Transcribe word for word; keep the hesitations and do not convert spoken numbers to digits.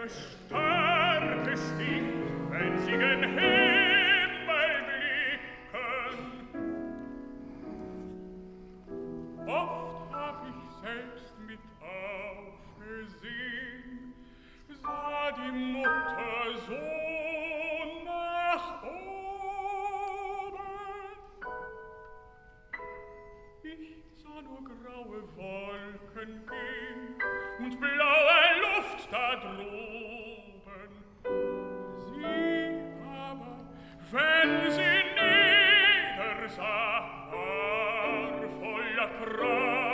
Sterne stieg, wenn sie gen Himmel blicken. Oft hab ich selbst mit aufgesehen, sah die Mutter so nach oben. Ich sah nur graue Wolken gehen und blaue Luft da droben. Sie aber, wenn sie niedersah, war voller Kraft.